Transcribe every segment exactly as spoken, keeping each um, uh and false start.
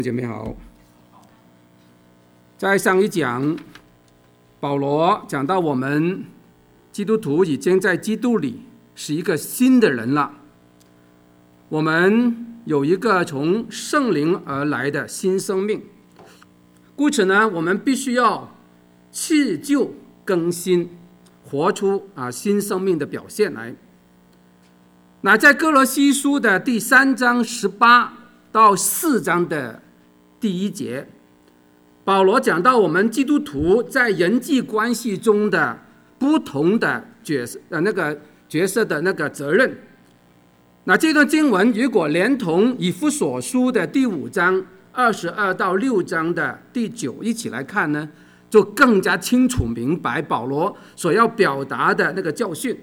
姐妹好，在上一讲，保罗讲到我们基督徒已经在基督里是一个新的人了，我们有一个从圣灵而来的新生命，故此呢，我们必须要弃旧更新，活出啊新生命的表现来。那在哥罗西书的第三章十八到四章的第一节，保罗讲到我们基督徒在人际关系中的不同的角色、呃、那个角色的那个责任。那这段经文如果连同以弗所书的第五章二十二到六章的第九一起来看呢，就更加清楚明白保罗所要表达的那个教训。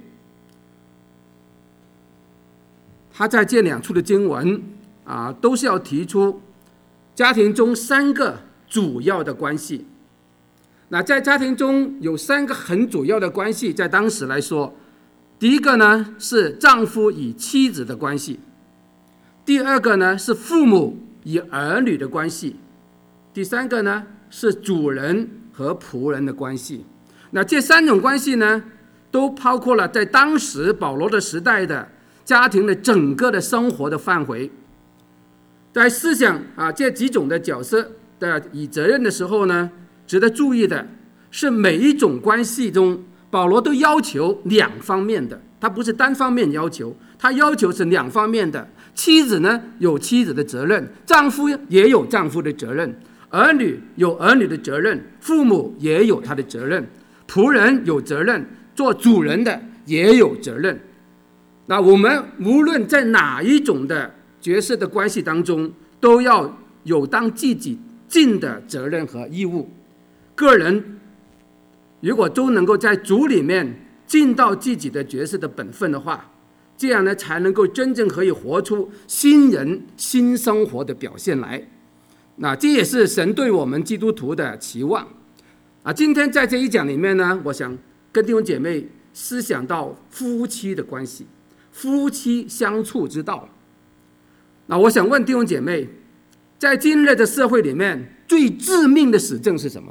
他在这两处的经文啊，都是要提出家庭中三个主要的关系。那在家庭中有三个很主要的关系，在当时来说，第一个呢是丈夫与妻子的关系，第二个呢是父母与儿女的关系，第三个呢是主人和仆人的关系。那这三种关系呢，都包括了在当时保罗的时代的家庭的整个的生活的范围。在思想啊这几种的角色的与责任的时候呢，值得注意的是每一种关系中，保罗都要求两方面的，他不是单方面要求，他要求是两方面的。妻子呢有妻子的责任，丈夫也有丈夫的责任，儿女有儿女的责任，父母也有他的责任，仆人有责任，做主人的也有责任。那我们无论在哪一种的角色的关系当中，都要有当自己尽的责任和义务。个人如果都能够在主里面尽到自己的角色的本分的话，这样呢才能够真正可以活出新人新生活的表现来。那这也是神对我们基督徒的期望啊。今天在这一讲里面呢，我想跟弟兄姐妹思想到夫妻的关系，夫妻相处之道。那我想问弟兄姐妹，在今日的社会里面，最致命的死症是什么？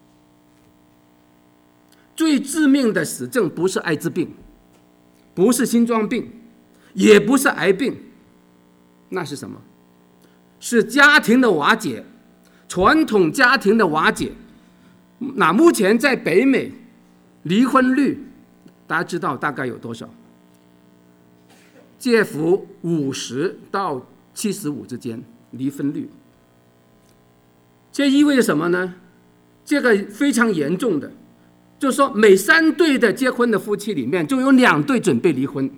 最致命的死症不是艾滋病，不是心脏病，也不是癌病，那是什么？是家庭的瓦解，传统家庭的瓦解。那目前在北美离婚率大家知道大概有多少？介乎五十到七十五之间离婚率。这意味着什么呢？这个非常严重的，就是说每三对的结婚的夫妻里面就有两对准备离婚。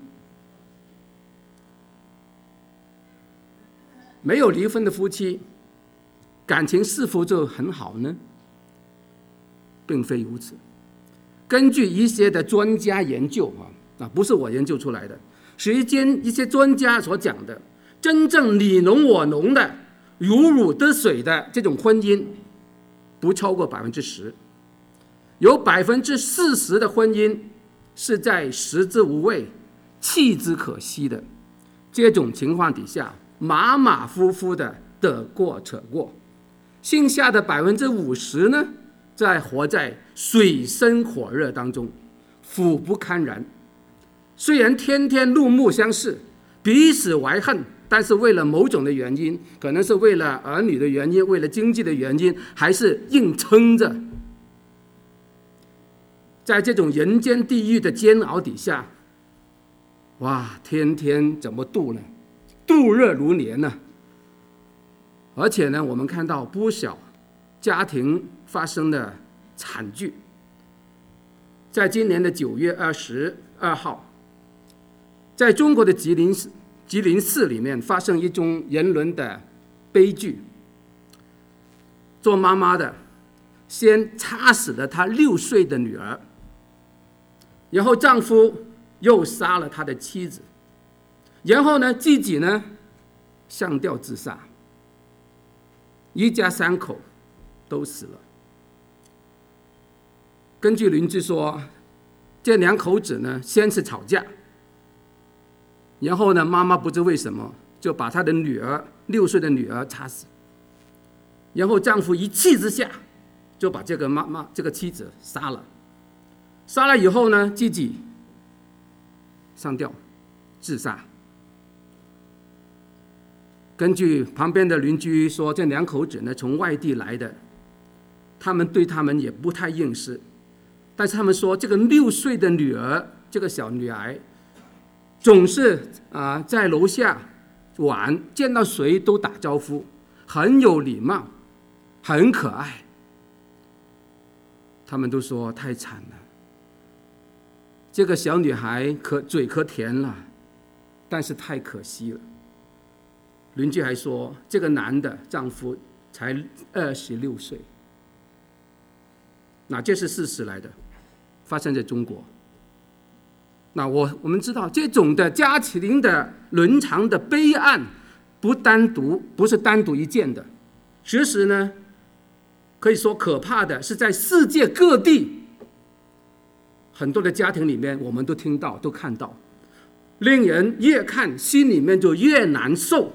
没有离婚的夫妻感情是否就很好呢？并非如此。根据一些的专家研究啊，不是我研究出来的，是一间一些专家所讲的，真正你侬我侬的如鱼得水的这种婚姻不超过百分之十，有百分之四十的婚姻是在食之无味弃之可惜的这种情况底下马马虎虎的得过且过，剩下的百分之五十呢，在活在水深火热当中，苦不堪言。虽然天天怒目相视，彼此怀恨，但是为了某种的原因，可能是为了儿女的原因，为了经济的原因，还是硬撑着。在这种人间地狱的煎熬底下，哇，天天怎么度呢？度日如年呢。而且呢，我们看到不少家庭发生的惨剧。在今年的九月二十二号，在中国的吉林市吉林市里面发生一宗人伦的悲剧。做妈妈的先插死了她六岁的女儿，然后丈夫又杀了他的妻子，然后呢自己呢上吊自杀，一家三口都死了。根据邻居说，这两口子呢先是吵架，然后呢妈妈不知为什么就把她的女儿六岁的女儿插死， 然后丈夫一气之下就把这个妈妈这个妻子杀了，杀了以后呢，自己上吊自杀。根据旁边的邻居说，这两口子呢从外地来的，他们对他们也不太认识，但是他们说这个六岁的女儿，这个小女孩总是啊、呃、在楼下玩，见到谁都打招呼，很有礼貌，很可爱。他们都说太惨了，这个小女孩可嘴可甜了，但是太可惜了。邻居还说，这个男的丈夫才二十六岁，那这是事实来的，发生在中国。那我我们知道，这种的家庭的伦常的悲哀，不单独不是单独一件的，其实呢，可以说可怕的是在世界各地很多的家庭里面，我们都听到都看到，令人越看心里面就越难受。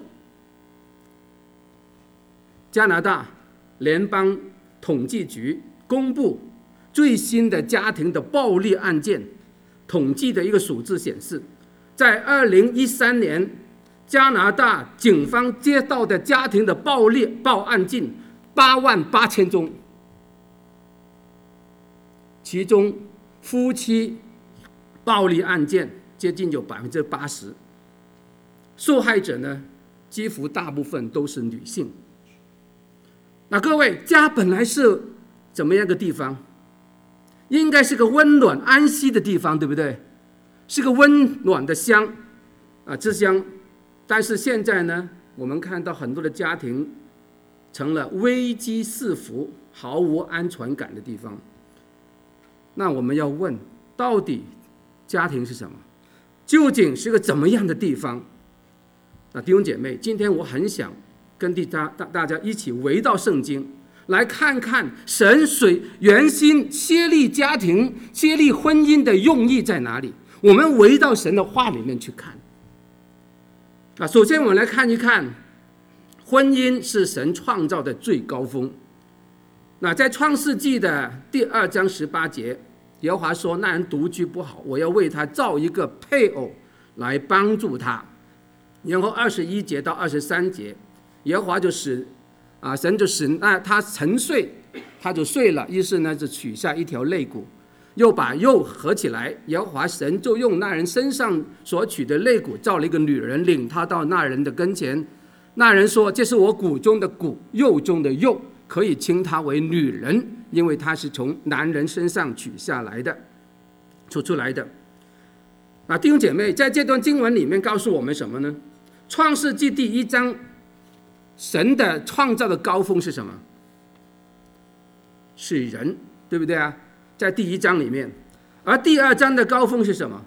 加拿大联邦统计局公布最新的家庭的暴力案件统计的一个数字显示，在二零一三年，加拿大警方接到的家庭的暴力报案近八万八千宗，其中夫妻暴力案件接近有百分之八十，受害者呢，几乎大部分都是女性。那各位，家本来是怎么样的地方？应该是个温暖安息的地方，对不对？是个温暖的乡啊之乡。但是现在呢，我们看到很多的家庭成了危机四伏、毫无安全感的地方。那我们要问，到底家庭是什么？究竟是个怎么样的地方？那弟兄姐妹，今天我很想跟大大家一起围到圣经，来看看神水原心设立家庭、设立婚姻的用意在哪里。我们围到神的话里面去看。啊，首先我们来看一看，婚姻是神创造的最高峰。那在创世纪的第二章十八节，耶和华说：“那人独居不好，我要为他造一个配偶来帮助他。”然后二十一节到二十三节，耶和华就使啊，神就使那他沉睡，他就睡了，于是呢就取下一条肋骨，又把肉合起来。耶和华神就用那人身上所取的肋骨造了一个女人，领他到那人的跟前。那人说：“这是我骨中的骨，肉中的肉，可以称她为女人，因为她是从男人身上取下来的，取出来的。”啊，弟兄姐妹，在这段经文里面告诉我们什么呢？创世纪第一章，神的创造的高峰是什么？是人，对不对啊？在第一章里面。而第二章的高峰是什么？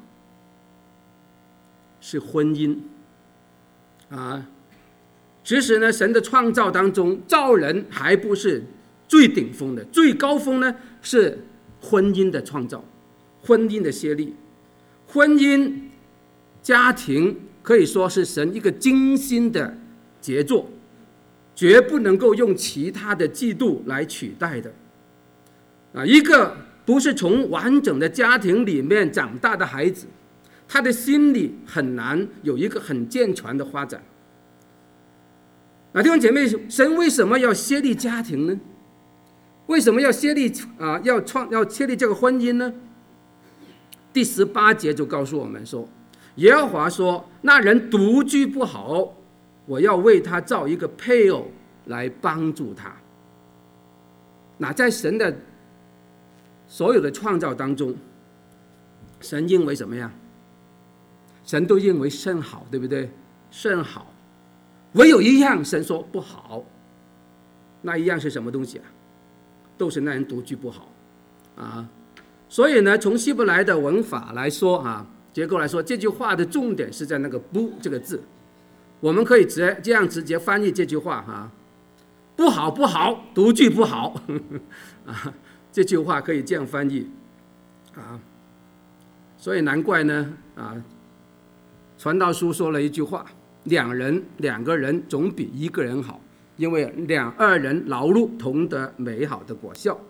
是婚姻啊。其实呢，神的创造当中，造人还不是最顶峰的，最高峰呢是婚姻的创造，婚姻的设立。婚姻家庭可以说是神一个精心的杰作，绝不能够用其他的制度来取代的。啊，一个不是从完整的家庭里面长大的孩子，他的心理很难有一个很健全的发展。啊，弟兄姐妹，神为什么要设立家庭呢？为什么要设立啊？要创要设立这个婚姻呢？第十八节就告诉我们说，耶和华说：“那人独居不好，我要为他造一个配偶来帮助他。”那在神的所有的创造当中，神认为什么呀？神都认为甚好，对不对？甚好。唯有一样神说不好，那一样是什么东西啊？都是那人独居不好啊。所以呢，从希伯来的文法来说啊，结构来说，这句话的重点是在那个不这个字。我们可以直接这样直接翻译这句话哈、啊，不好不好，独居不好呵呵啊，这句话可以这样翻译啊。所以难怪呢啊，传道书说了一句话。两人两个人总比一个人好， 因为两二人劳碌同得美好的果效。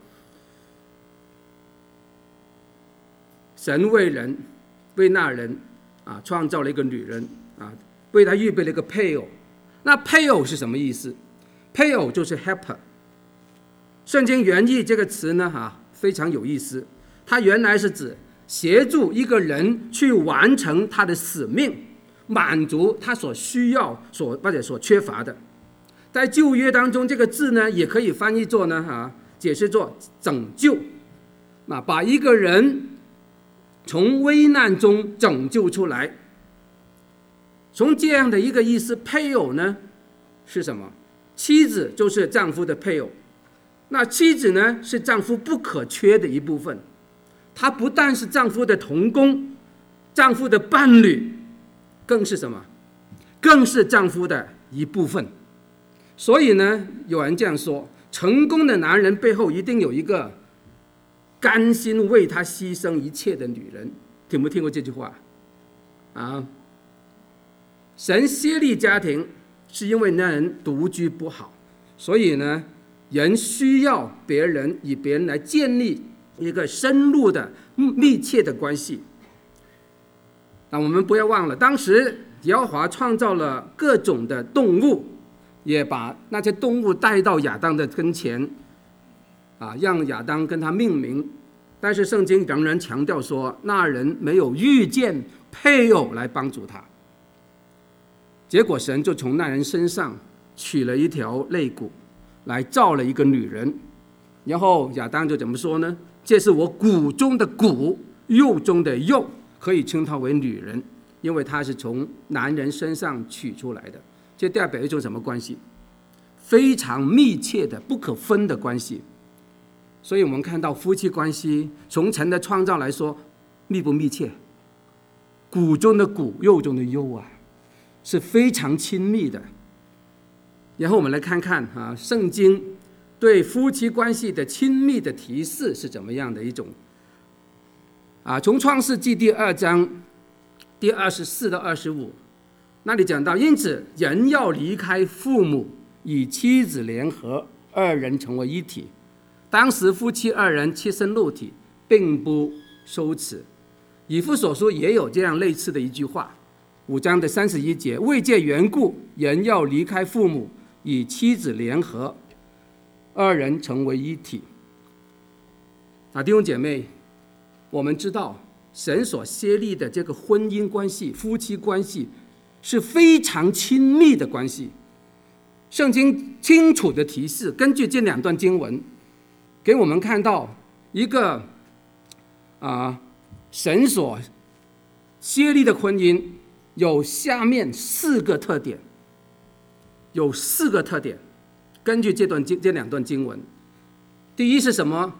神为人为那人啊创造了一个女人啊，为他预备了一个配偶。那配偶是什么意思？配偶就是 helper。圣经原意这个词呢啊非常有意思，它原来是指协助一个人去完成他的使命，满足他所需要所或者所缺乏的。在旧约当中，这个字呢也可以翻译作呢啊解释作拯救，啊把一个人从危难中拯救出来。从这样的一个意思，配偶呢是什么？妻子就是丈夫的配偶。那妻子呢是丈夫不可缺的一部分，她不但是丈夫的同工，丈夫的伴侣，更是什么？更是丈夫的一部分。所以呢，有人这样说，成功的男人背后一定有一个甘心为他牺牲一切的女人。听没听过这句话啊？神设立家庭是因为那人独居不好，所以呢人需要别人，以别人来建立一个深入的密切的关系。那我们不要忘了，当时耶和华创造了各种的动物，也把那些动物带到亚当的跟前啊，让亚当跟他命名。但是圣经仍然强调说，那人没有遇见配偶来帮助他。结果神就从那人身上取了一条肋骨来造了一个女人，然后亚当就怎么说呢？这是我骨中的骨，肉中的肉，可以称她为女人，因为她是从男人身上取出来的。这代表一种什么关系？非常密切的不可分的关系。所以我们看到夫妻关系从神的创造来说，密不密切？骨中的骨，肉中的肉啊，是非常亲密的。然后我们来看看啊，圣经对夫妻关系的亲密的提示是怎么样的一种啊？从创世纪第二章第二十四到二十五，那里讲到，因此人要离开父母，与妻子联合，二人成为一体。当时夫妻二人切身肉体，并不羞耻。以弗所书也有这样类似的一句话，五章的三十一节，为这缘故，人要离开父母，与妻子联合，二人成为一体。啊，弟兄姐妹，我们知道神所设立的这个婚姻关系、夫妻关系是非常亲密的关系。圣经清楚的提示，根据这两段经文，给我们看到一个啊，神所设立的婚姻有下面四个特点，有四个特点。根据这段这两段经文，第一是什么？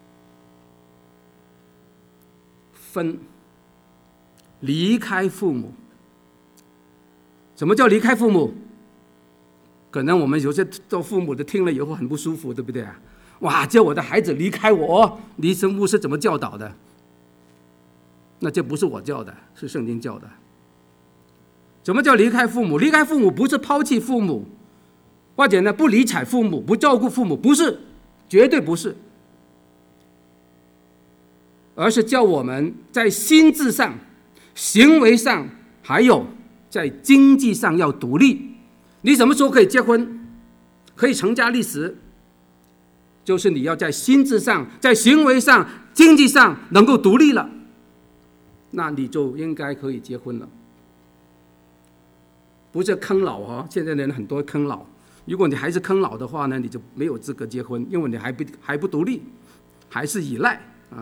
分，离开父母。什么叫离开父母？可能我们有些做父母的听了以后很不舒服，对不对啊？哇，叫我的孩子离开我，离神牧师怎么教导的？那这不是我教的，是圣经教的。什么叫离开父母？离开父母不是抛弃父母，或者呢不理睬父母，不照顾父母，不是，绝对不是，而是叫我们在心智上、行为上，还有在经济上要独立。你什么时候可以结婚，可以成家立室？就是你要在心智上、在行为上、经济上能够独立了，那你就应该可以结婚了。不是坑老哦，现在人很多坑老。如果你还是坑老的话呢，你就没有资格结婚，因为你还不还不独立，还是依赖啊。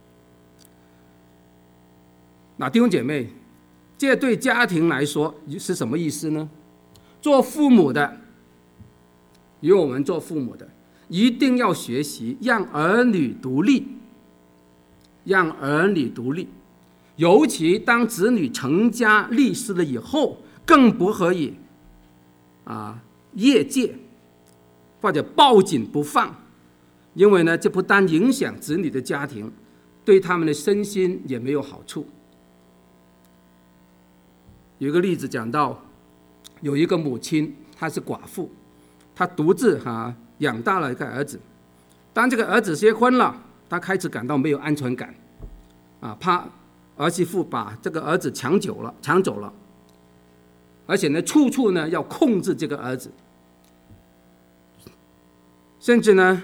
那弟兄姐妹，这对家庭来说是什么意思呢？做父母的，由我们做父母的，一定要学习让儿女独立，让儿女独立。尤其当子女成家立室了以后，更不可以啊越界或者抱紧不放，因为呢，这不但影响子女的家庭，对他们的身心也没有好处。有一个例子讲到，有一个母亲，她是寡妇， 他独自哈养大了一个儿子。当这个儿子结婚了，他开始感到没有安全感，啊，怕儿媳妇把这个儿子抢走了，抢走了，而且呢，处处呢要控制这个儿子，甚至呢，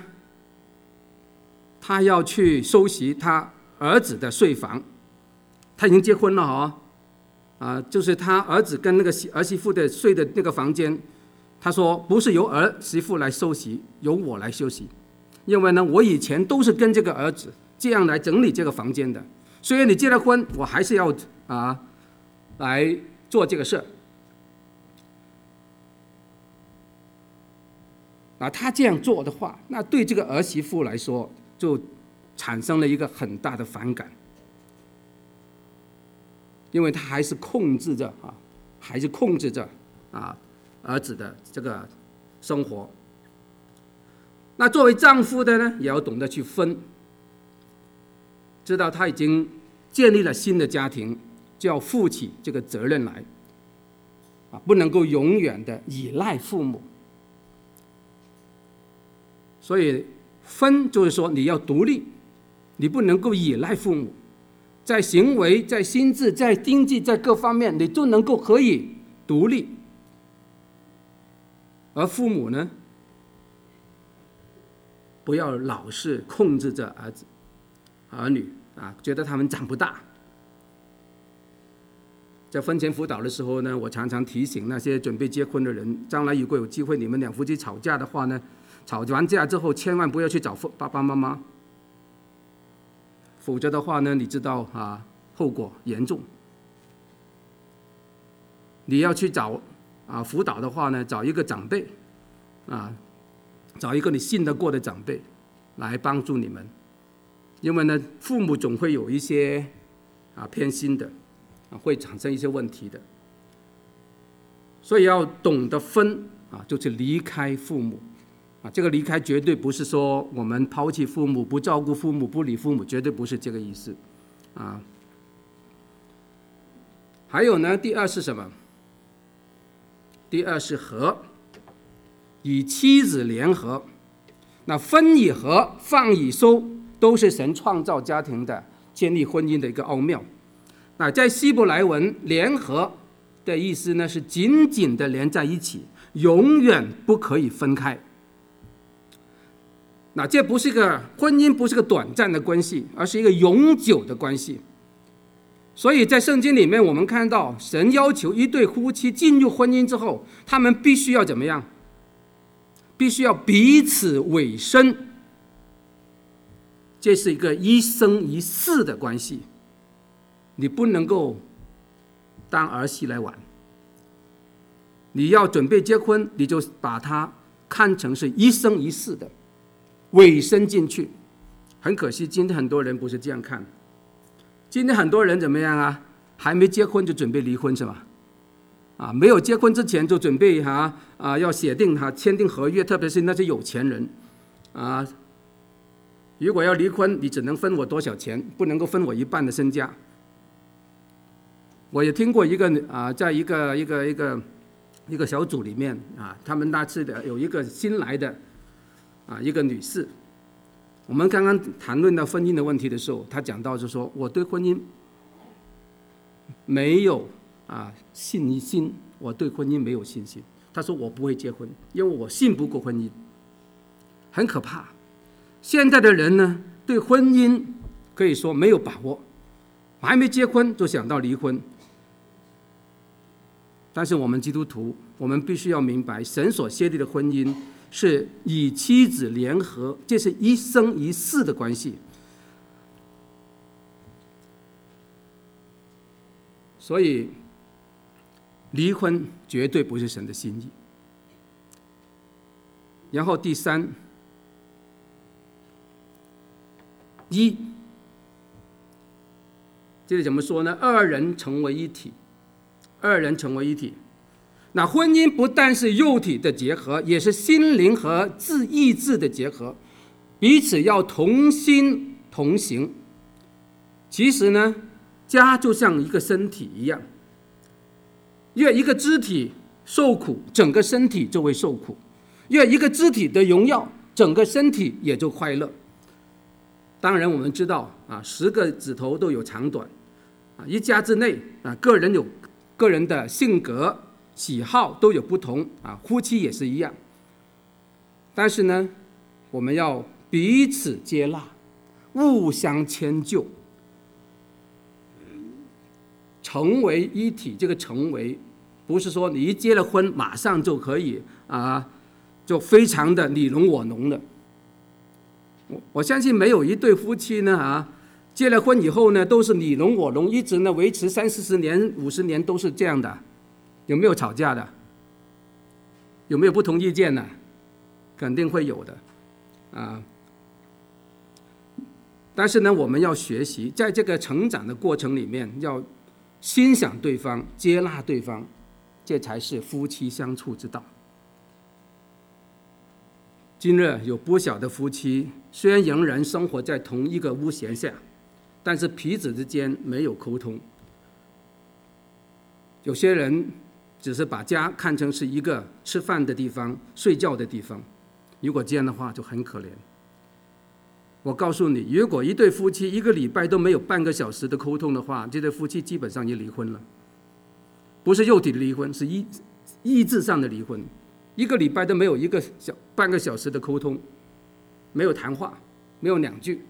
他要去收拾他儿子的睡房。他已经结婚了哈，啊，就是他儿子跟那个儿媳妇的睡的那个房间，他说不是由儿媳妇来收拾，由我来休息。因为呢，我以前都是跟这个儿子这样来整理这个房间的，虽然你结了婚，我还是要啊来做这个事。啊，他这样做的话，那对这个儿媳妇来说，就产生了一个很大的反感，因为他还是控制着啊，还是控制着啊儿子的这个生活。那作为丈夫的呢，也要懂得去分，知道他已经建立了新的家庭，就要负起这个责任来，啊，不能够永远的依赖父母。所以分就是说你要独立，你不能够依赖父母，在行为、在心智、在经济、在各方面，你都能够可以独立。而父母呢，不要老是控制着儿子、儿女啊，觉得他们长不大。在婚前辅导的时候呢，我常常提醒那些准备结婚的人，将来如果有机会你们两夫妻吵架的话呢，吵完架之后千万不要去找爸爸妈妈，否则的话呢，你知道啊，后果严重。你要去找啊辅导的话呢，找一个长辈啊。找一个你信得过的长辈来帮助你们，因为呢，父母总会有一些啊偏心的，啊会产生一些问题的，所以要懂得分啊，就是离开父母啊。这个离开绝对不是说我们抛弃父母、不照顾父母、不理父母，绝对不是这个意思啊。还有呢，第二是什么？第二是和。与妻子联合，那分与合、放与收，都是神创造家庭的、建立婚姻的一个奥妙。那在希伯来文，联合的意思呢，是紧紧的连在一起，永远不可以分开。那这不是一个婚姻，不是个短暂的关系，而是一个永久的关系。所以在圣经里面，我们看到神要求一对夫妻进入婚姻之后，他们必须要怎么样？必须要彼此委身，这是一个一生一世的关系，你不能够当儿戏来玩。你要准备结婚，你就把它看成是一生一世的，委身进去。很可惜，今天很多人不是这样看。今天很多人怎么样啊？还没结婚就准备离婚是吧？啊，没有结婚之前就准备哈啊，要写定哈签订合约，特别是那些有钱人，啊，如果要离婚，你只能分我多少钱，不能够分我一半的身家。我也听过一个啊，在一个一个一个一个小组里面啊，他们那次的有一个新来的啊一个女士，我们刚刚谈论到婚姻的问题的时候，她讲到就说我对婚姻没有。啊，信心，我对婚姻没有信心。他说我不会结婚，因为我信不过婚姻，很可怕。现在的人呢，对婚姻可以说没有把握，还没结婚就想到离婚。但是我们基督徒，我们必须要明白，神所设立的婚姻是与妻子联合，这是一生一世的关系。所以离婚绝对不是神的心意。然后第三，一，这里怎么说呢？二人成为一体，二人成为一体。那婚姻不但是肉体的结合，也是心灵和自意志的结合，彼此要同心同行。其实呢，家就像一个身体一样，因为一个肢体受苦，整个身体就会受苦； 越一个肢体的荣耀，整个身体也就快乐。当然我们知道啊，十个指头都有长短啊，一家之内啊，个人有个人的性格喜好都有不同啊，夫妻也是一样。但是呢，我们要彼此接纳，互相迁就，成为一体。这个成为不是说你一结了婚马上就可以啊，就非常的你侬我侬的。我我相信没有一对夫妻呢啊，结了婚以后呢都是你侬我侬，一直呢维持三四十年、五十年都是这样的。有没有吵架的？有没有不同意见呢？肯定会有的啊。但是呢，我们要学习，在这个成长的过程里面，要欣赏对方，接纳对方，这才是夫妻相处之道。今日有不少的夫妻，虽然仍然生活在同一个屋檐下，但是彼此之间没有沟通。有些人只是把家看成是一个吃饭的地方、睡觉的地方，如果这样的话就很可怜。我告诉你，如果一对夫妻一个礼拜都没有半个小时的沟通的话，这对夫妻基本上就离婚了。不是肉体的离婚，是意意志上的离婚。一个礼拜都没有一个小半个小时的沟通，没有谈话，没有两句。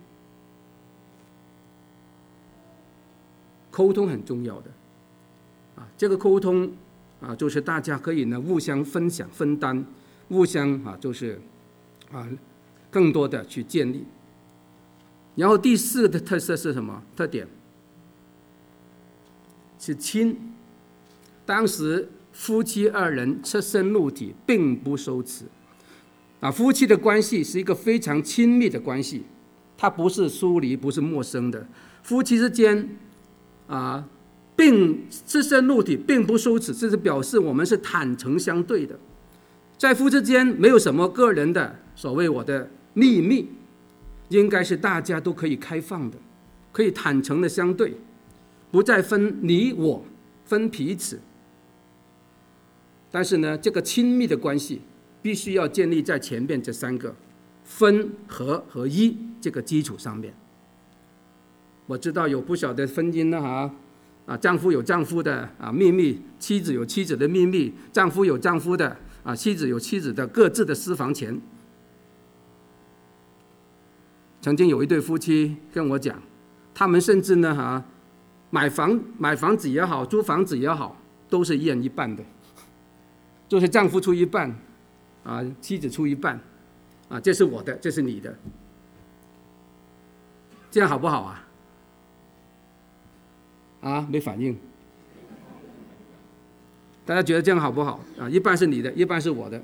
沟通很重要的啊，这个沟通啊，就是大家可以呢互相分享、分担，互相啊，就是啊，更多的去建立。然后第四个的特色是什么？特点是亲。当时夫妻二人赤身露体，并不羞耻啊。夫妻的关系是一个非常亲密的关系，它不是疏离，不是陌生的。夫妻之间啊，并赤身露体，并不羞耻，这是表示我们是坦诚相对的。在夫妻之间没有什么个人的所谓我的秘密，应该是大家都可以开放的，可以坦诚的相对，不再分你我，分彼此。但是呢，这个亲密的关系必须要建立在前面这三个分、合和一这个基础上面。我知道有不少的婚姻呢啊，啊，丈夫有丈夫的啊秘密，妻子有妻子的秘密，丈夫有丈夫的啊，妻子有妻子的各自的私房钱。曾经有一对夫妻跟我讲，他们甚至呢啊，买房买房子也好，租房子也好，都是一人一半的。就是丈夫出一半，啊，妻子出一半，啊，这是我的，这是你的，这样好不好啊？啊，没反应。大家觉得这样好不好？啊，一半是你的，一半是我的，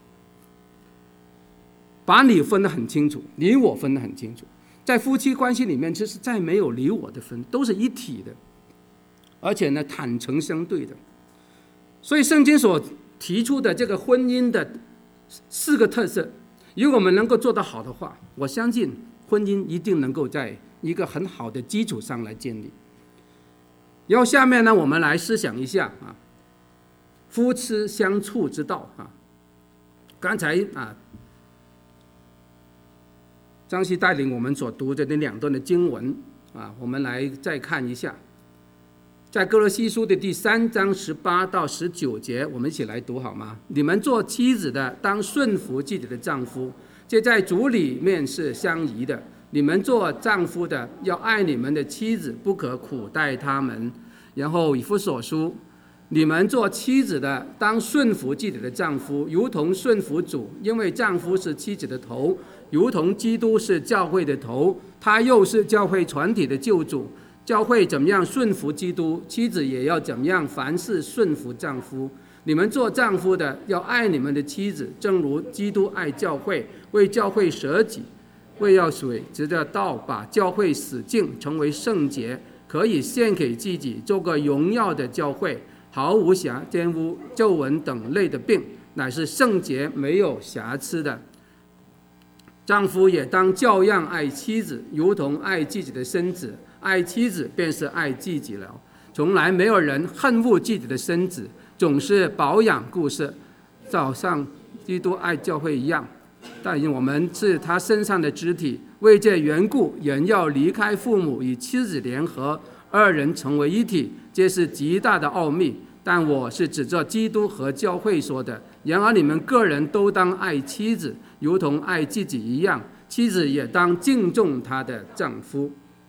把你分得很清楚，你我分得很清楚。在夫妻关系里面，其实再没有你我的分，都是一体的，而且呢，坦诚相对的。所以圣经所提出的这个婚姻的四个特色，如果我们能够做得好的话，我相信婚姻一定能够在一个很好的基础上来建立。然后下面呢，我们来思想一下啊，夫妻相处之道啊。刚才啊，张希带领我们所读的那两段的经文啊，我们来再看一下。在歌罗西书的第三章十八到十九节，我们一起来读好吗？你们做妻子的，当顺服自己的丈夫，这在主里面是相宜的。你们做丈夫的，要爱你们的妻子，不可苦待他们。然后以弗所书，你们做妻子的，当顺服自己的丈夫，如同顺服主，因为丈夫是妻子的头，如同基督是教会的头，他又是教会全体的救主。教会怎么样顺服基督，妻子也要怎么样凡事顺服丈夫。你们做丈夫的要爱你们的妻子，正如基督爱教会，为教会舍己，为要水直着道把教会洗净，成为圣洁，可以献给自己，做个荣耀的教会，毫无瑕玷污、皱纹等类的病，乃是圣洁没有瑕疵的。丈夫也当照样爱妻子，如同爱自己的身子。爱妻子便是爱自己了。从来没有人恨恶自己的身子，总是保养顾惜，早上基督爱教会一样，但因我们是他身上的肢体，为这缘故，人要离开父母，与妻子联合，二人成为一体，这是极大的奥秘。但我是指着基督和教会说的。然而你们个人都当爱妻子，如同爱自己一样，妻子也当敬重她的丈夫。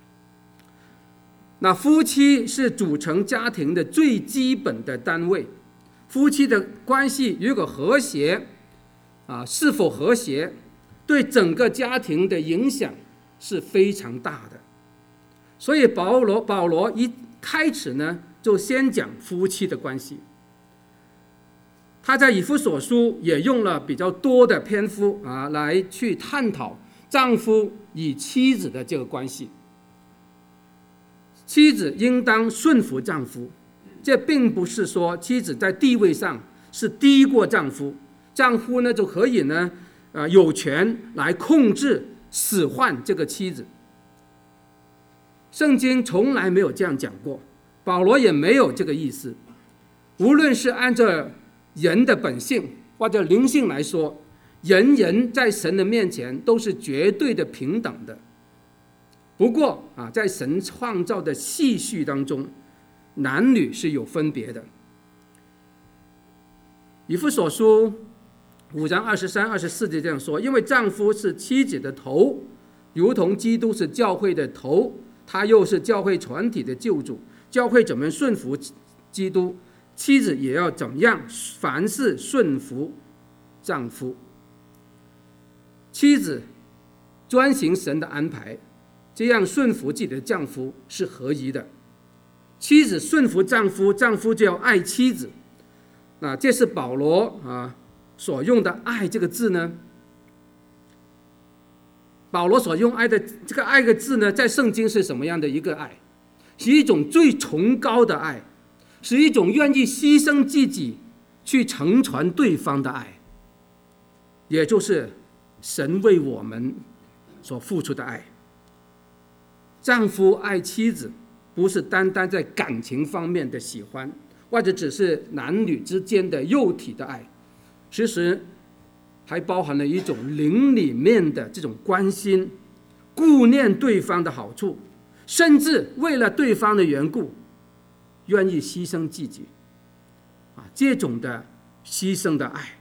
那夫妻是组成家庭的最基本的单位，夫妻的关系如果和谐啊，是否和谐，对整个家庭的影响是非常大的。所以保罗保罗一开始呢，就先讲夫妻的关系。他在以弗所书也用了比较多的篇幅啊，来去探讨丈夫与妻子的这个关系。妻子应当顺服丈夫，这并不是说妻子在地位上是低过丈夫，丈夫呢就可以呢，呃，有权来控制使唤这个妻子。圣经从来没有这样讲过，保罗也没有这个意思。无论是按照人的本性或者灵性来说，人人在神的面前都是绝对的平等的。不过啊，在神创造的系序当中，男女是有分别的。以弗所书五章二十三、二十四节这样说：因为丈夫是妻子的头，如同基督是教会的头，他又是教会全体的救主。教会怎么顺服基督，妻子也要怎么样，凡事顺服丈夫。妻子遵行神的安排，这样顺服自己的丈夫是合宜的。妻子顺服丈夫，丈夫就要爱妻子。那这是保罗啊所用的爱这个字呢，保罗所用爱的这个爱的字呢，在圣经是什么样的一个爱？是一种最崇高的爱，是一种愿意牺牲自己去成全对方的爱，也就是神为我们所付出的爱。丈夫爱妻子，不是单单在感情方面的喜欢，或者只是男女之间的肉体的爱，其实还包含了一种灵里面的这种关心，顾念对方的好处，甚至为了对方的缘故，愿意牺牲自己，啊，这种的牺牲的爱。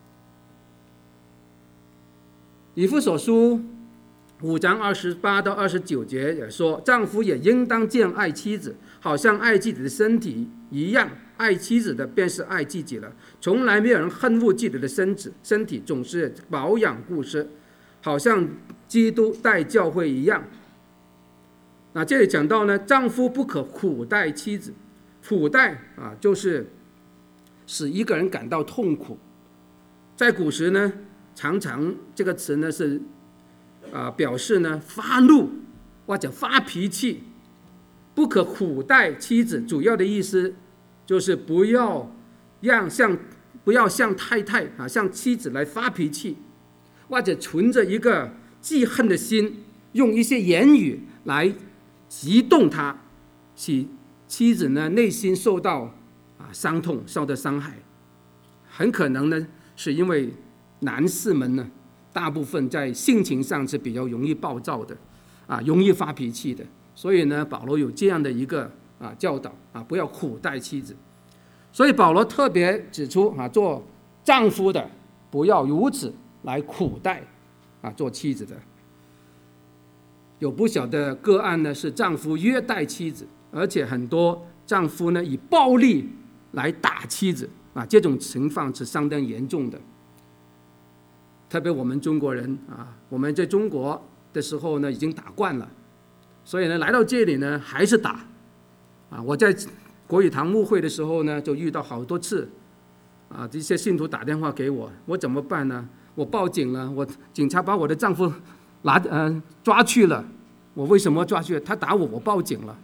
以弗所书五章二十八到二十九节也说，丈夫也应当这样爱妻子，好像爱自己的身体一样。爱妻子的便是爱自己了。从来没有人恨恶自己的身子，身体总是保养顾惜，好像基督待教会一样。那这里讲到呢，丈夫不可苦待妻子，苦待啊，就是使一个人感到痛苦。在古时呢，常常这个词呢是啊表示呢发怒或者发脾气。不可苦待妻子，主要的意思就是不要让像不要向太太啊向妻子来发脾气，或者存着一个记恨的心，用一些言语来激动他，使妻子呢内心受到啊伤痛，受到伤害。很可能呢是因为男士们呢大部分在性情上是比较容易暴躁的，啊容易发脾气的，所以呢保罗有这样的一个啊教导啊，不要苦待妻子。所以保罗特别指出啊，做丈夫的不要如此来苦待啊做妻子的。有不少的个案呢是丈夫虐待妻子，而且很多丈夫呢以暴力来打妻子啊，这种情况是相当严重的。特别我们中国人啊，我们在中国的时候呢已经打惯了，所以呢来到这里呢还是打啊。我在国语堂牧会的时候呢，就遇到好多次啊，这些信徒打电话给我，我怎么办呢？我报警了，我警察把我的丈夫拿呃抓去了，我为什么抓去？他打我，我报警了。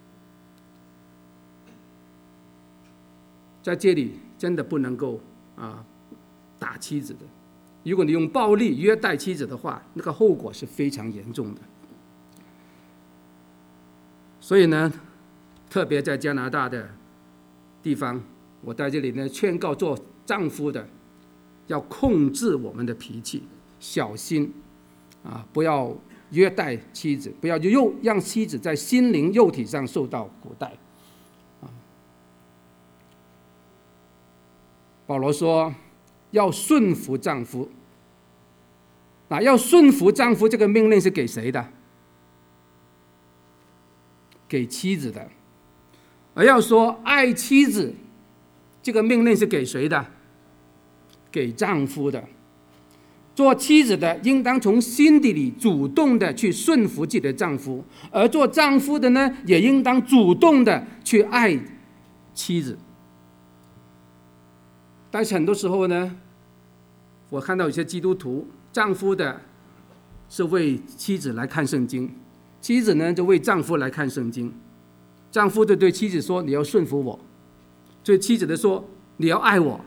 在这里真的不能够啊打妻子的，如果你用暴力虐待妻子的话，那个后果是非常严重的。所以呢，特别在加拿大的地方，我在这里呢劝告做丈夫的， 要控制我们的脾气，小心啊，不要虐待妻子，不要又让妻子在心灵肉体上受到苦待。保罗说要顺服丈夫，那要顺服丈夫这个命令是给谁的？给妻子的。而要说爱妻子这个命令是给谁的？给丈夫的。做妻子的应当从心底里主动的去顺服自己的丈夫，而做丈夫的呢，也应当主动的去爱妻子。但是很多时候呢，我看到有些基督徒，丈夫的是为妻子来看圣经，妻子呢就为丈夫来看圣经。丈夫就对妻子说：“你要顺服我。”对妻子的说：“你要爱我。”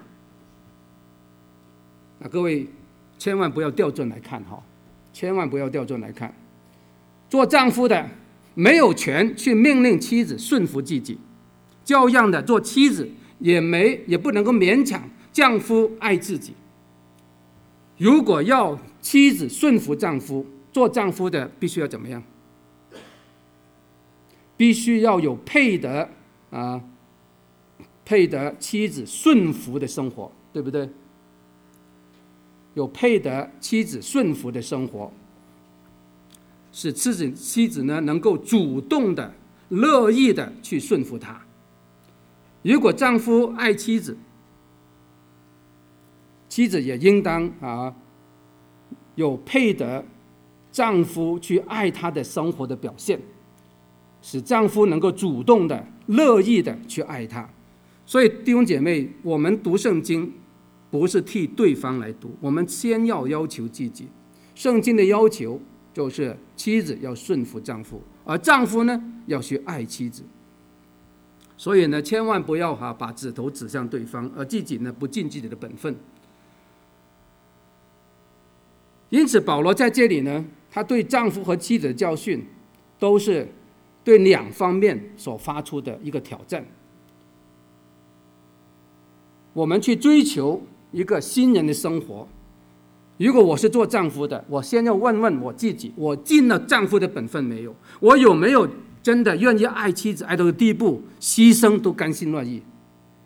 那各位千万不要调转来看哈，千万不要调转来看。做丈夫的没有权去命令妻子顺服自己，照样的做妻子也没也不能够勉强丈夫爱自己。如果要妻子顺服丈夫，做丈夫的必须要怎么样？必须要有配得啊，配得妻子顺服的生活，对不对？有配得妻子顺服的生活，使妻子妻子呢能够主动的、乐意的去顺服他。如果丈夫爱妻子，妻子也应当啊有配得丈夫去爱她的生活的表现，使丈夫能够主动的、乐意的去爱她。所以弟兄姐妹，我们读圣经不是替对方来读，我们先要要求自己。圣经的要求就是妻子要顺服丈夫，而丈夫呢要去爱妻子。所以呢，千万不要哈把指头指向对方，而自己呢不尽自己的本分。因此，保罗在这里呢，他对丈夫和妻子的教训，都是对两方面所发出的一个挑战。我们去追求一个新人的生活，如果我是做丈夫的，我先要问问我自己，我尽了丈夫的本分没有？我有没有真的愿意爱妻子爱到的地步，牺牲都甘心乐意？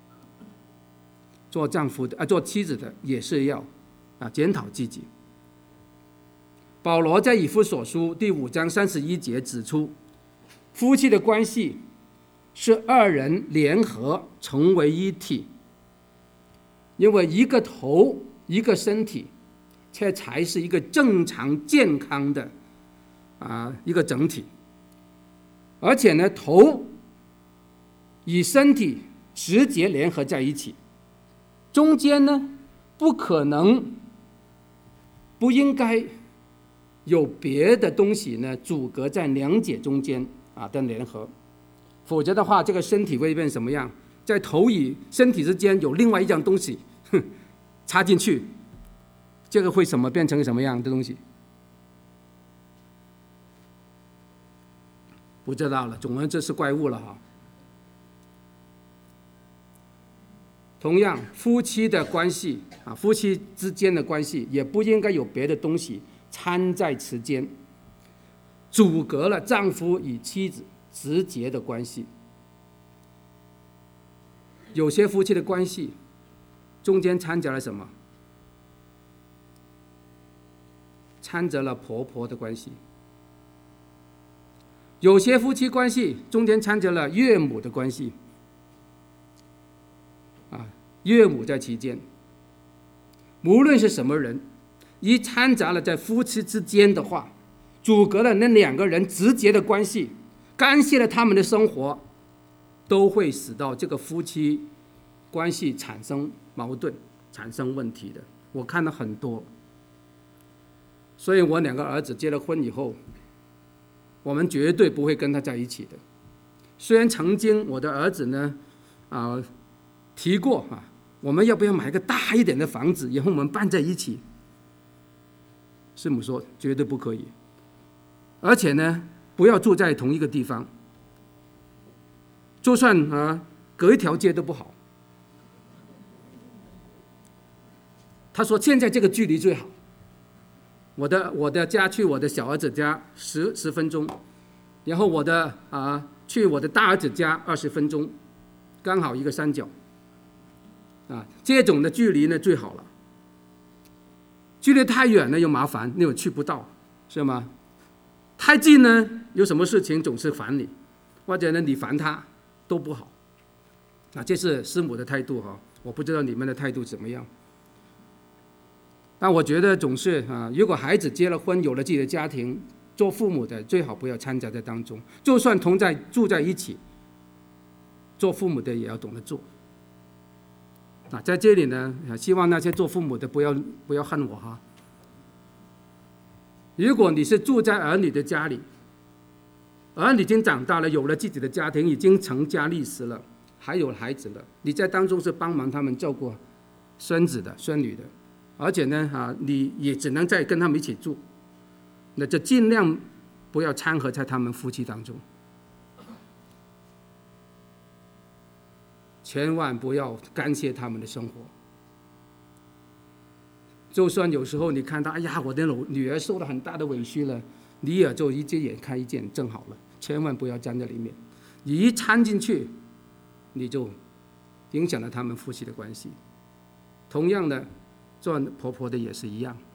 做丈夫的啊，做妻子的也是要啊检讨自己。保罗在以弗所书第五章三十一节指出，夫妻的关系是二人联合成为一体，因为一个头一个身体，这才是一个正常健康的啊一个整体。而且呢，头与身体直接联合在一起，中间呢不可能不应该有别的东西呢阻隔在两者中间啊的联合，否则的话，这个身体会变什么样？在头与身体之间有另外一样东西哼插进去，这个会什么变成什么样的东西？不知道了，总之这是怪物了哈。同样，夫妻的关系啊，夫妻之间的关系也不应该有别的东西掺在其间，阻隔了丈夫与妻子直接的关系。有些夫妻的关系中间掺杂了什么？掺杂了婆婆的关系。有些夫妻关系中间掺杂了岳母的关系，啊，岳母在其间。无论是什么人，一掺杂了在夫妻之间的话，阻隔了那两个人直接的关系，干涉了他们的生活，都会使到这个夫妻关系产生矛盾、产生问题的。我看了很多，所以我两个儿子结了婚以后，我们绝对不会跟他在一起的。虽然曾经我的儿子呢，啊、呃，提过啊，我们要不要买个大一点的房子，以后我们搬在一起？师母说绝对不可以，而且呢，不要住在同一个地方，就算啊、呃、隔一条街都不好。 他说现在这个距离最好，我的我的家去我的小儿子家十十分钟，然后我的啊去我的大儿子家二十分钟，刚好一个三角，啊，这种的距离呢最好了。距离太远了又麻烦，你又去不到，是吗？太近呢，有什么事情总是烦你，或者呢你烦他都不好。啊，这是师母的态度哈，我不知道你们的态度怎么样。但我觉得总是啊，如果孩子结了婚，有了自己的家庭，做父母的最好不要掺杂在当中。就算同在住在一起，做父母的也要懂得做。啊，在这里呢，希望那些做父母的不要不要恨我哈。如果你是住在儿女的家里，儿女已经长大了，有了自己的家庭，已经成家立室了，还有孩子了，你在当中是帮忙他们照顾孙子的、孙女的，而且呢，啊，你也只能在跟他们一起住，那就尽量不要掺和在他们夫妻当中，千万不要干涉他们的生活。就算有时候你看到，哎呀，我的女儿受了很大的委屈了，你也就一只眼开一只眼正好了，千万不要站在里面，你一掺进去，你就影响了他们夫妻的关系。同样的，做婆婆的也是一样，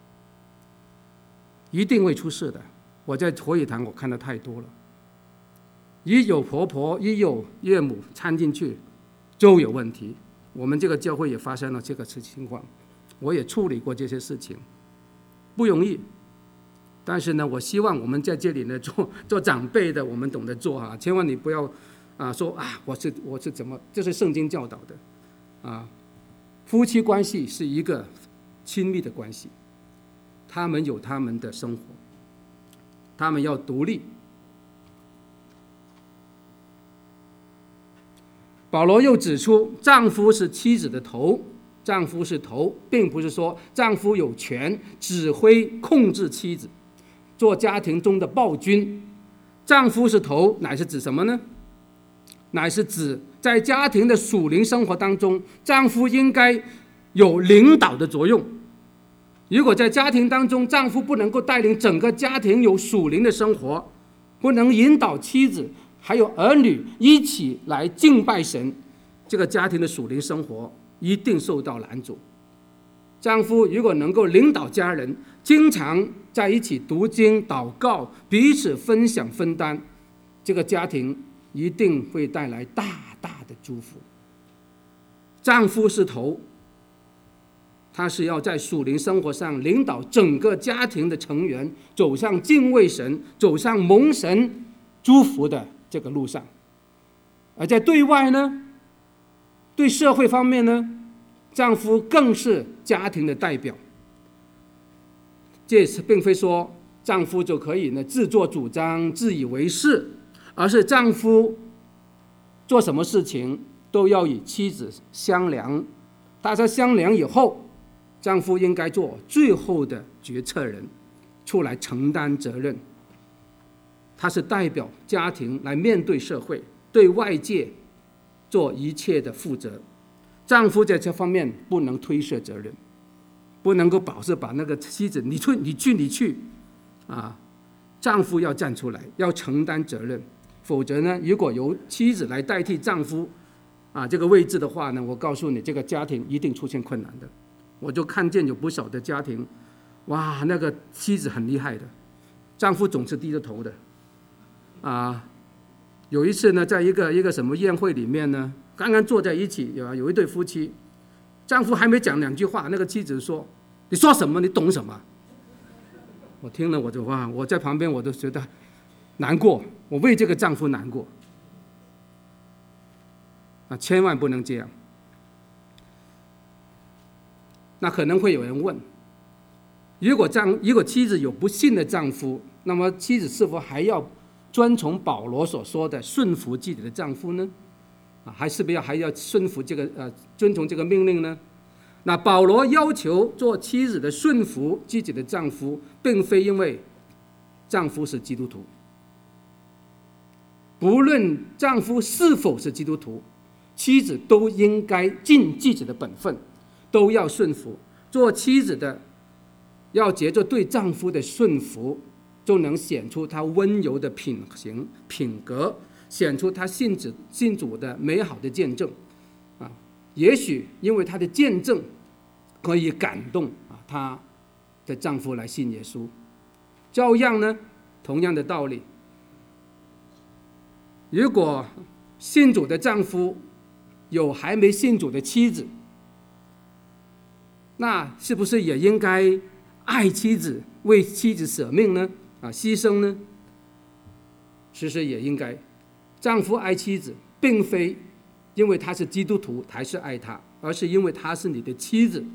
一定会出事的。我在火语堂我看的太多了，一有婆婆一有岳母掺进去就有问题。我们这个教会也发生了这个情况，我也处理过这些事情，不容易。但是呢，我希望我们在这里呢，做做长辈的，我们懂得做啊，千万你不要啊说啊，我是我是怎么，这是圣经教导的啊。夫妻关系是一个亲密的关系，他们有他们的生活，他们要独立。保罗又指出，丈夫是妻子的头，丈夫是头，并不是说丈夫有权指挥控制妻子，做家庭中的暴君。丈夫是头，乃是指什么呢？乃是指在家庭的属灵生活当中，丈夫应该有领导的作用。如果在家庭当中，丈夫不能够带领整个家庭有属灵的生活，不能引导妻子还有儿女一起来敬拜神，这个家庭的属灵生活一定受到拦阻。丈夫如果能够领导家人，经常在一起读经祷告，彼此分享分担，这个家庭一定会带来大大的祝福。丈夫是头，他是要在属灵生活上领导整个家庭的成员走上敬畏神、走上蒙神祝福的这个路上。而在对外呢，对社会方面呢，丈夫更是家庭的代表。这并非说丈夫就可以呢自作主张、自以为是，而是丈夫做什么事情都要与妻子商量，大家商量以后，丈夫应该做最后的决策人，出来承担责任。他是代表家庭来面对社会，对外界做一切的负责。丈夫在这方面不能推卸责任，不能够保证把那个妻子你去你去你去啊，丈夫要站出来，要承担责任。否则呢，如果由妻子来代替丈夫啊这个位置的话呢，我告诉你，这个家庭一定出现困难的。我就看见有不少的家庭，哇，那个妻子很厉害的，丈夫总是低着头的啊。有一次呢，在一个一个什么宴会里面呢，刚刚坐在一起，有有一对夫妻，丈夫还没讲两句话，那个妻子说：“你说什么？你懂什么？”我听了我就哇，我在旁边我都觉得难过，我为这个丈夫难过啊！千万不能这样。那可能会有人问：如果丈如果妻子有不信的丈夫，那么妻子是否还要遵从保罗所说的顺服自己的丈夫呢？啊，还是不要还要顺服这个呃遵从这个命令呢？那保罗要求做妻子的顺服自己的丈夫，并非因为丈夫是基督徒，不论丈夫是否是基督徒，妻子都应该尽自己的本分，都要顺服。 做妻子的要借着对丈夫的顺服，就能显出她温柔的品行品格，显出她信主信主的美好的见证啊。也许因为她的见证可以感动啊她的丈夫来信耶稣。照样呢，同样的道理，如果信主的丈夫有还没信主的妻子，那是不是也应该爱妻子，为妻子舍命呢？啊，牺牲呢？其实也应该。丈夫爱妻子，并非因为他是基督徒才是爱他，而是因为他是你的妻子，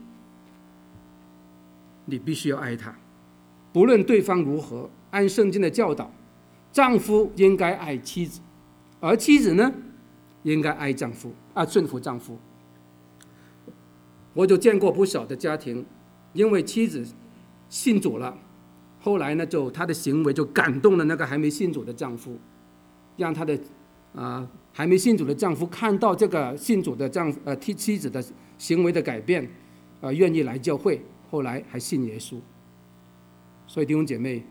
你必须要爱他。不论对方如何，按圣经的教导，丈夫应该爱妻子，而妻子呢，应该爱丈夫，啊，顺服丈夫。我就见过不少的家庭，因为妻子信主了，后来呢，就她的行为就感动了那个还没信主的丈夫，让她的啊、呃、还没信主的丈夫看到这个信主的丈夫呃妻子的行为的改变，呃，愿意来教会，后来还信耶稣。所以弟兄姐妹，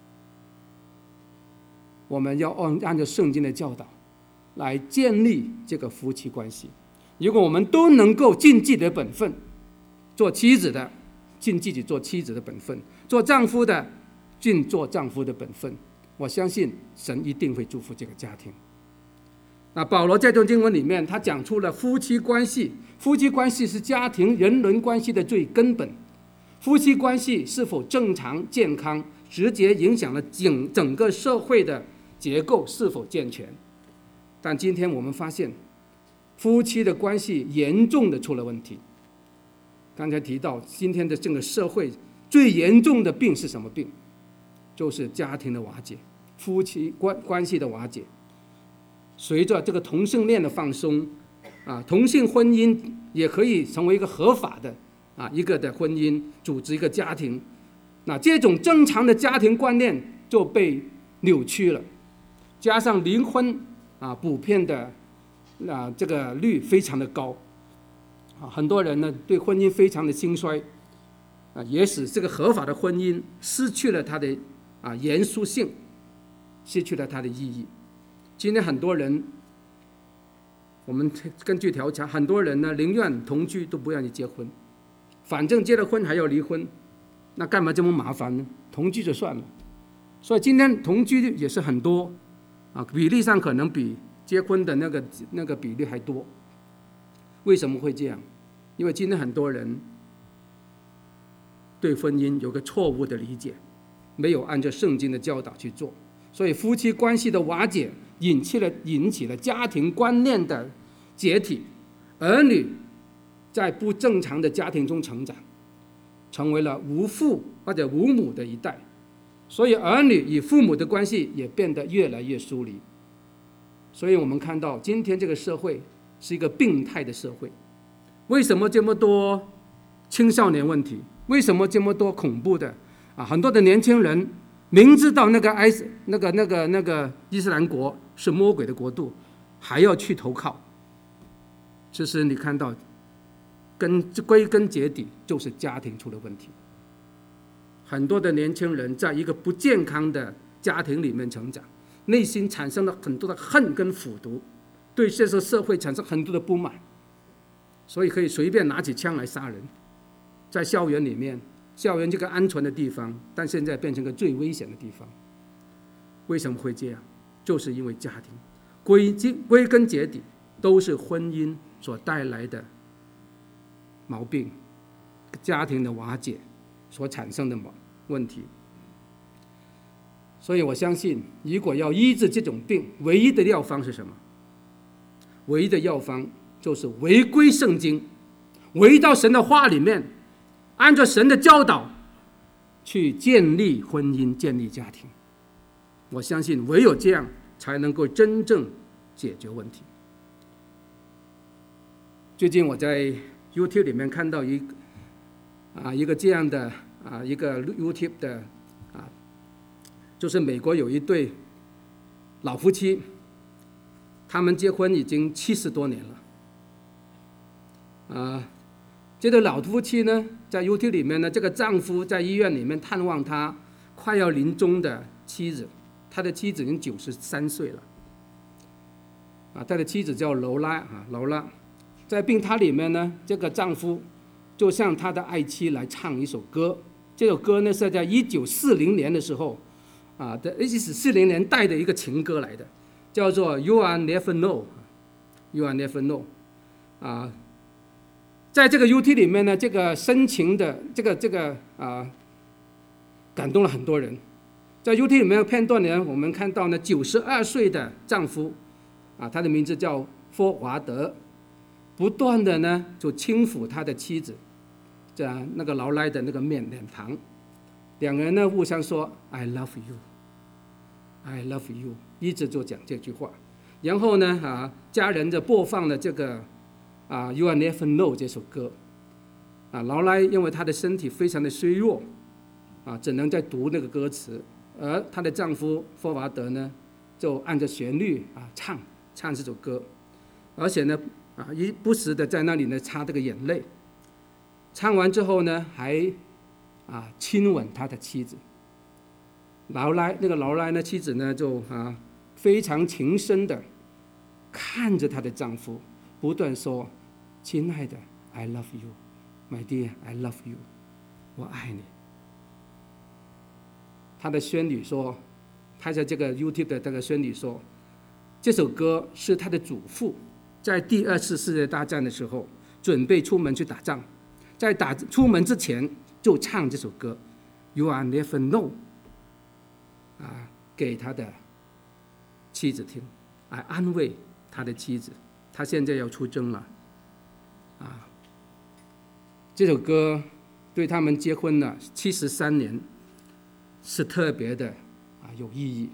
我们要按按照圣经的教导来建立这个夫妻关系。如果我们都能够尽自己的本分，做妻子的尽自己做妻子的本分，做丈夫的尽做丈夫的本分，我相信神一定会祝福这个家庭。那保罗在这段经文里面，他讲出了夫妻关系，夫妻关系是家庭人伦关系的最根本。夫妻关系是否正常健康，直接影响了整整个社会的结构是否健全。但今天我们发现，夫妻的关系严重的出了问题。刚才提到，今天的整个社会最严重的病是什么病？就是家庭的瓦解，夫妻关关系的瓦解。随着这个同性恋的放松，啊，同性婚姻也可以成为一个合法的啊一个的婚姻，组织一个家庭。那这种正常的家庭观念就被扭曲了，加上离婚啊普遍的啊这个率非常的高，啊很多人呢对婚姻非常的兴衰，啊也使这个合法的婚姻失去了它的啊严肃性，失去了它的意义。今天很多人，我们根据调查，很多人呢宁愿同居都不愿意结婚，反正结了婚还要离婚，那干嘛这么麻烦呢？同居就算了。所以今天同居也是很多，啊，比例上可能比结婚的那个那个比例还多。为什么会这样？因为今天很多人对婚姻有个错误的理解，没有按照圣经的教导去做，所以夫妻关系的瓦解引起了引起了家庭观念的解体，儿女在不正常的家庭中成长，成为了无父或者无母的一代，所以儿女与父母的关系也变得越来越疏离。所以我们看到今天这个社会是一个病态的社会。为什么这么多青少年问题？为什么这么多恐怖的啊？很多的年轻人明知道那个埃斯那个那个那个伊斯兰国是魔鬼的国度，还要去投靠。其实你看到，根归根结底就是家庭出了问题。很多的年轻人在一个不健康的家庭里面成长，内心产生了很多的恨跟苦毒，对这个社会产生很多的不满，所以可以随便拿起枪来杀人。在校园里面，校园这个安全的地方，但现在变成个最危险的地方。为什么会这样？就是因为家庭，归归根结底都是婚姻所带来的毛病，家庭的瓦解所产生的问题。所以我相信，如果要医治这种病，唯一的药方是什么？唯一的药方就是回归圣经，回到神的话里面，按照神的教导去建立婚姻，建立家庭。我相信唯有这样才能够真正解决问题。最近我在 YouTube 里面看到一啊一个这样的啊一个 YouTube 的啊，就是美国有一对老夫妻，他们结婚已经七十多年了，啊， 这对老夫妻呢，在 YouTube 里面呢，这个丈夫在医院里面探望他快要临终的妻子，他的妻子已经九十三岁了，啊，他的妻子叫劳拉啊，劳拉，在病榻里面呢，这个丈夫就向他的爱妻来唱一首歌，这首歌呢是在一九四零年的时候，啊的一九四零年代的一个情歌来的，叫做 You Are Never Know，You Are Never Know， 啊。在这个 U T 里面呢，这个深情的这个这个啊，感动了很多人。在 U T 里面的片段呢，我们看到呢，九十二岁的丈夫，啊，他的名字叫霍华德，不断的呢就轻抚他的妻子，这样那个劳拉的那个面脸庞，两个人呢互相说 I love you，I love you， 一直就讲这句话。然后呢啊，家人就播放了这个。啊 ，You Are Never Know 这首歌，啊，劳拉因为她的身体非常的虚弱，啊，只能在读那个歌词，而她的丈夫霍华德呢，就按着旋律啊唱唱这首歌，而且呢，啊，一不时的在那里呢擦这个眼泪。唱完之后呢，还啊亲吻他的妻子。劳拉那个劳拉呢，妻子呢就啊非常情深的看着她的丈夫，不断说。亲爱的 ，I love you, my dear, I love you， 我爱你。他的孙女说，拍下这个 YouTube 的这个孙女说，这首歌是他的祖父在第二次世界大战的时候准备出门去打仗，在打出门之前就唱这首歌 ，You Are Never Know， 啊，给他的妻子听，来安慰他的妻子。他现在要出征了。啊，这首歌对他们结婚了七十三年是特别的啊有意义。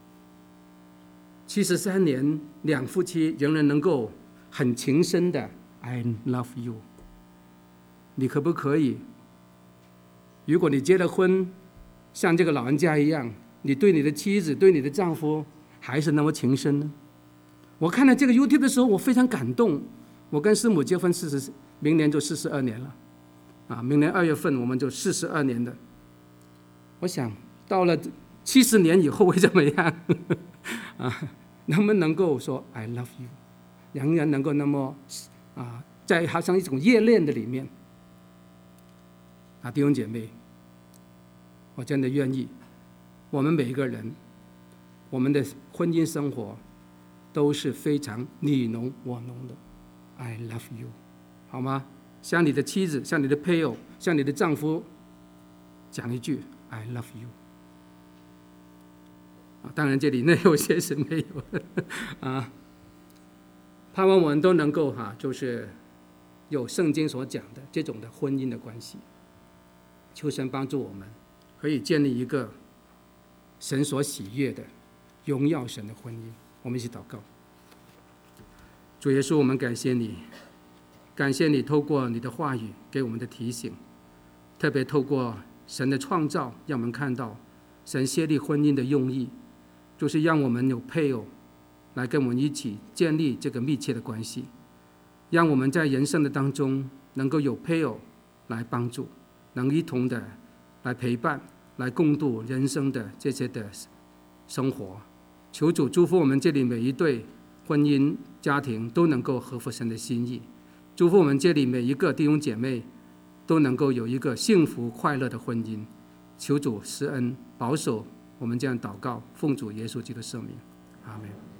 七十三年，两夫妻仍然能够很情深的 I love you。你可不可以？如果你结了婚，像这个老人家一样，你对你的妻子、对你的丈夫还是那么情深呢？我看到这个 YouTube 的时候，我非常感动。我跟师母结婚四十，明年就四十二年了，啊，明年二月份我们就四十二年的。我想到了七十年以后会怎么样？啊，能不能够说 I love you， 仍然能够那么啊，在好像一种热恋的里面，啊，弟兄姐妹，我真的愿意，我们每一个人，我们的婚姻生活都是非常你侬我侬的。I love you， 好吗？向你的妻子、向你的配偶、向你的丈夫讲一句 I love you。啊，当然这里呢有些是没有啊。盼望我们都能够哈、啊，就是有圣经所讲的这种的婚姻的关系。求神帮助我们，可以建立一个神所喜悦的荣耀神的婚姻。我们一起祷告。主耶稣，我们感谢你，感谢你透过你的话语给我们的提醒，特别透过神的创造，让我们看到神设立婚姻的用意，就是让我们有配偶来跟我们一起建立这个密切的关系，让我们在人生的当中能够有配偶来帮助，能一同的来陪伴，来共度人生的这些的生活。求主祝福我们这里每一对婚姻家庭都能够合乎神的心意，祝福我们这里每一个弟兄姐妹都能够有一个幸福快乐的婚姻。求主施恩保守我们这样祷告，奉主耶稣基督的圣名，阿们。